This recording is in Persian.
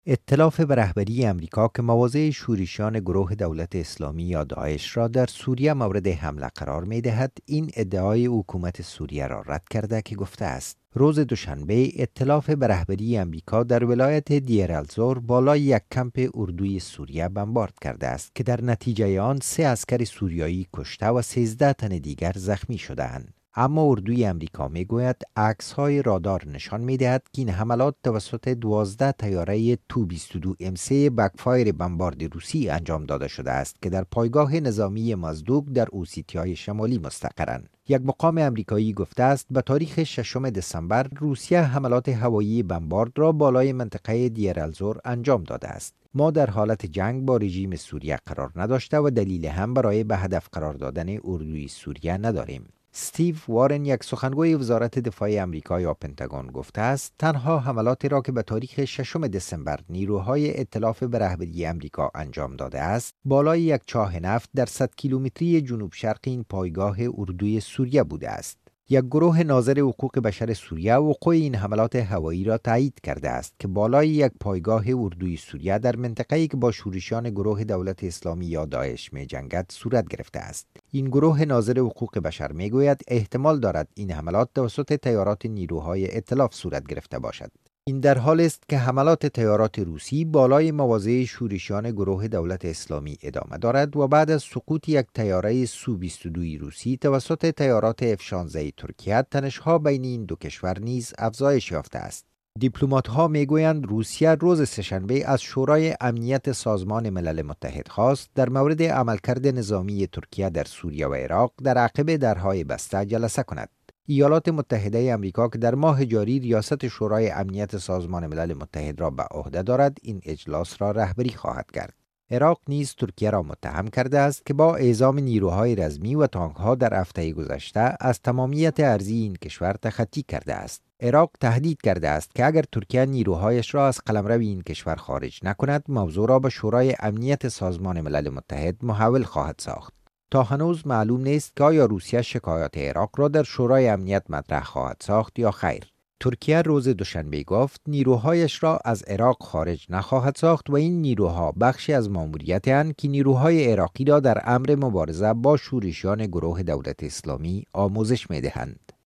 ائتلاف به رهبری امریکا که مواضع شورشیان گروه دولت اسلامی یا داعش را در سوریه مورد حمله قرار می دهد، این ادعای حکومت سوریه را رد کرده که گفته است روز دوشنبه ائتلاف به رهبری امریکا در ولایت دیر الزور بالای یک کمپ اردوی سوریه بمبارد کرده است که در نتیجه آن 3 عسکر سوریایی کشته و 13 تن دیگر زخمی شده‌اند. اما اردوی امریکا میگوید عکس‌های رادار نشان می‌دهد که این حملات توسط 12 طیاره تو 22 MC بکفایر بمبارد روسی انجام داده شده است که در پایگاه نظامی مزدوک در اوسیتیای شمالی مستقرند. یک مقام امریکایی گفته است به تاریخ 6 دسامبر روسیه حملات هوایی بمبارد را بالای منطقه دیر الزور انجام داده است. ما در حالت جنگ با رژیم سوریه قرار نداشته و دلیل هم برای به هدف قرار دادن اردوی سوریه نداریم. استیو وارن، یک سخنگوی وزارت دفاع آمریکا یا پنتاگون، گفته است تنها حملاتی را که به تاریخ 6 دسامبر نیروهای ائتلاف به رهبری آمریکا انجام داده است بالای یک چاه نفت در 100 کیلومتری جنوب شرق این پایگاه اردوی سوریه بوده است. یک گروه ناظر حقوق بشر سوریه وقوع این حملات هوایی را تایید کرده است که بالای یک پایگاه اردوی سوریه در منطقه‌ای که با شورشیان گروه دولت اسلامی یا داعش می‌جنگد صورت گرفته است. این گروه ناظر حقوق بشر میگوید احتمال دارد این حملات توسط طیارات نیروهای ائتلاف صورت گرفته باشد. این در حال است که حملات طیارات روسی بالای مواضع شورشیان گروه دولت اسلامی ادامه دارد و بعد از سقوط یک طیاره سو 22 روسی توسط طیارات F-16 ترکیه، تنش‌ها بین این دو کشور نیز افزایش یافته است. دیپلمات‌ها میگویند روسیه روز سه‌شنبه از شورای امنیت سازمان ملل متحد خواست در مورد عملکرد نظامی ترکیه در سوریه و عراق در عقب درهای بسته جلسه کند. ایالات متحده آمریکا که در ماه جاری ریاست شورای امنیت سازمان ملل متحد را به عهده دارد، این اجلاس را رهبری خواهد کرد. عراق نیز ترکیه را متهم کرده است که با اعزام نیروهای رزمی و تانک‌ها در هفته گذشته از تمامیت ارضی این کشور تخطی کرده است. عراق تهدید کرده است که اگر ترکیه نیروهایش را از قلمرو این کشور خارج نکند، موضوع را به شورای امنیت سازمان ملل متحد محول خواهد ساخت. تا هنوز معلوم نیست که آیا روسیه شکایات عراق را در شورای امنیت مطرح خواهد ساخت یا خیر. ترکیه روز دوشنبه گفت نیروهایش را از عراق خارج نخواهد ساخت و این نیروها بخشی از ماموریت اند که نیروهای عراقی را در امر مبارزه با شورشیان گروه دولت اسلامی آموزش می‌دهند.